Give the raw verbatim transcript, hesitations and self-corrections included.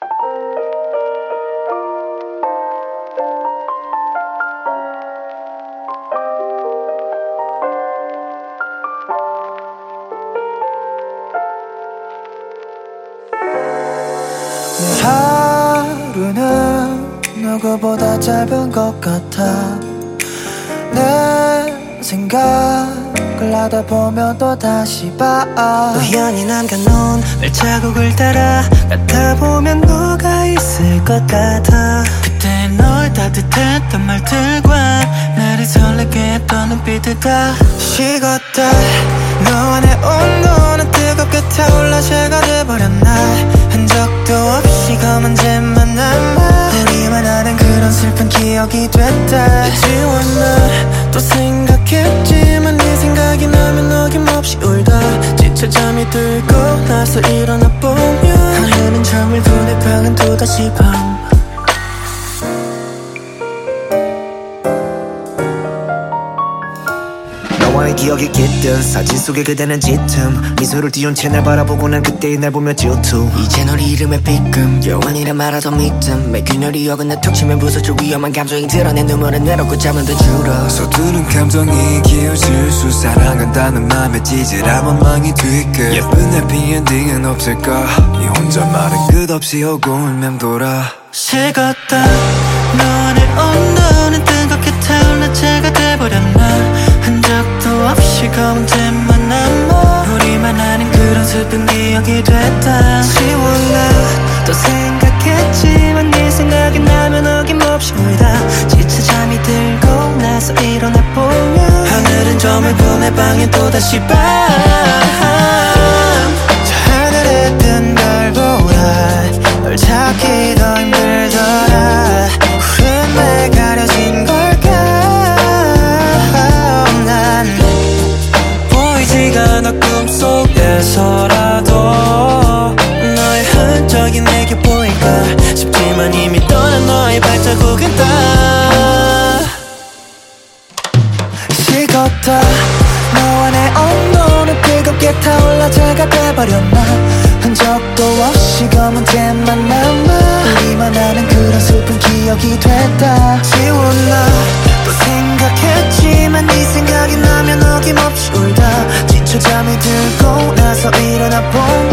하루는 누구보다 짧은 것 같아. 내 생각을 하다 보면 또 다시 봐. 우연히 남겨놓은 발자국을 따라 가다 보면 너가 있을 것 같아. 그때 널 따뜻했던 말들과 나를 설레게 했던 눈빛들 다 식었다. 너와 내 온도는 뜨겁게 타올라 새가 돼버렸나. 흔적도 없이 검은 잼만 남아 우리만 아는 그런 슬픈 기억이 됐다. 지웠나 또 생각했지만 네 생각이 나면 어김없이 울다. 지쳐 잠이 들고 나서 일어나 보면 하늘은 잠을 내 방은 또다시 밤. 너와의 기억이 깃든 사진 속에 그대는 짙음 미소를 띄운 채 날 바라보고 난 그때의 날 보며 질투. 이젠 우리 이름에 삐끔 영원이라 말하던 믿음 매 균열이 어긋나 턱 치면 부서질 위험한 감정이 드러내 눈물은 내놓고 잠은 더 줄어. 서투른 감정이 기어질 수 사랑한다는 맘에 찌질한 원망이 뒤끝 예쁜 해피엔딩은 없을까. 네 혼자 말은 끝없이 오고는 맴돌아. 식었다. 너와 내 온도는 뜨겁게 타올라 채가 돼버렸나. 흔적도 없이 검은 잼만 남아 우리만 아는 그런 슬픈 기억이 됐다. 지웠나 또 생각했지만 네 생각이 나면 어김없이 울다. 지쳐 잠이 들고 나서 일어나 보면 하늘은 저물고 내 방엔 또다시 밤. 저 하늘에 뜬 별보다 널 찾기 더 힘들더라. 구름 날 가려진 걸까. 난 보이지가 않아 꿈속에서라도 너의 흔적이 내게 보일까 싶지만 이미 떠난 너의 발자국은 다 식었다. 너와 내 온도는 뜨겁게 타올라 제가 돼버렸나. 흔적도 없이 검은 잼만 남아 우리만 아는 그런 슬픈 기억이 됐다. 지웠나 또 생각했지만 네 생각이 나면 어김없이 울다. 지쳐 잠이 들고 나서 일어나 보면